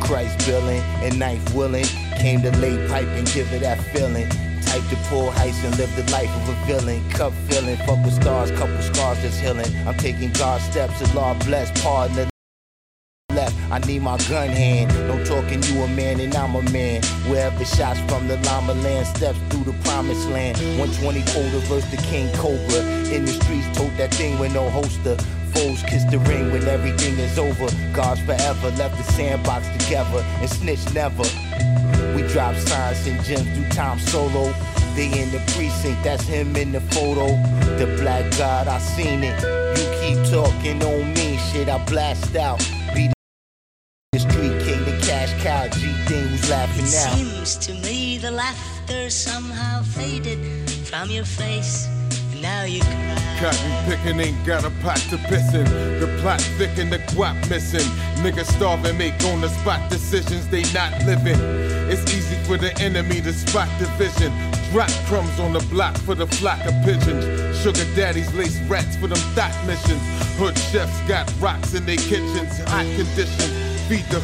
Christ billing and knife willing. Came to lay pipe and give it that feeling. Type to pull heist and live the life of a villain. Cup feeling, fuck with stars, couple scars that's healing. I'm taking God's steps, the Lord bless, pardon left. I need my gun hand. No talking, you a man and I'm a man. Wherever shots from the llama land, steps through the promised land. 120 colder versus the King Cobra. In the streets, tote that thing with no holster. Foes kiss the ring when everything is over. Guards forever left the sandbox together and snitch never. We drop signs and gems, do time solo. They in the precinct, that's him in the photo. The black god, I seen it. You keep talking, don't mean shit, I blast out. Be the street king, the cash cow, G-Thing who's laughing now. It seems to me the laughter somehow faded from your face. Now you cry. Cotton picking ain't got a pot to pissin'. The plot thick and the guap missing. Niggas starving, make on the spot decisions, they not living. It's easy for the enemy to spot division. Drop crumbs on the block for the flock of pigeons. Sugar daddies lace rats for them thought missions. Hood chefs got rocks in their kitchens, hot conditions. Feed the